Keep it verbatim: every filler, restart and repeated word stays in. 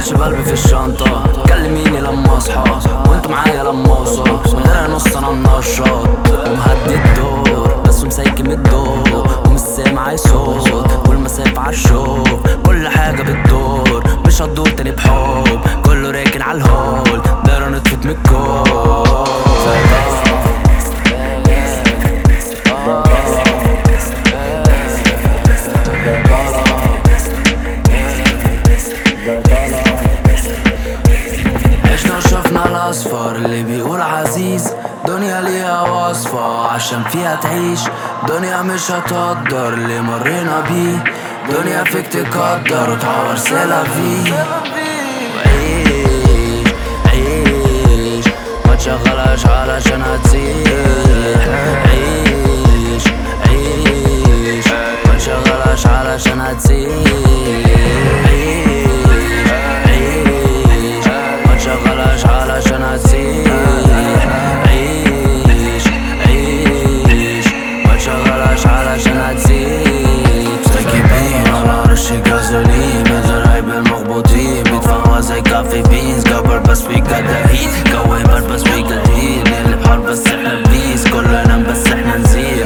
ماشي بقلبي في الشنطة، كلميني لما اصحى وانت معايا لما اوصل، من غير نص انا منشط ومهدي الدور بس مسيكم الدور ومش سامع اي صوت، والمسافة عالشوف كل حاجة بتدور مش هتدور تاني بحب، كله راكن عالهول دايرة نطفت من الكون. عشنا وشفنا الأصفر اللي بيقول عزيز، دنيا ليها وصفة عشان فيها تعيش، دنيا مش هتقدر اللي مرينا بيه، دنيا فيك تقدر وتعور سيلا فيه. عيش عيش ما تشغلهاش علشان هتسيح، عيش عيش ما تشغلهاش علشان هتسيح، شغلاش علشان هتسيح، عيش عيش ما تشغلاش علشان هتسيح. مستكبين على رش الجازولين بنزل هايب المخبوطين، بيدفعوها زي كافي بينز، جبر بس في جداهيت، جو يبر بس في جديد، نقلب حرب بس احنا بيس، كله ينام بس احنا نزيد.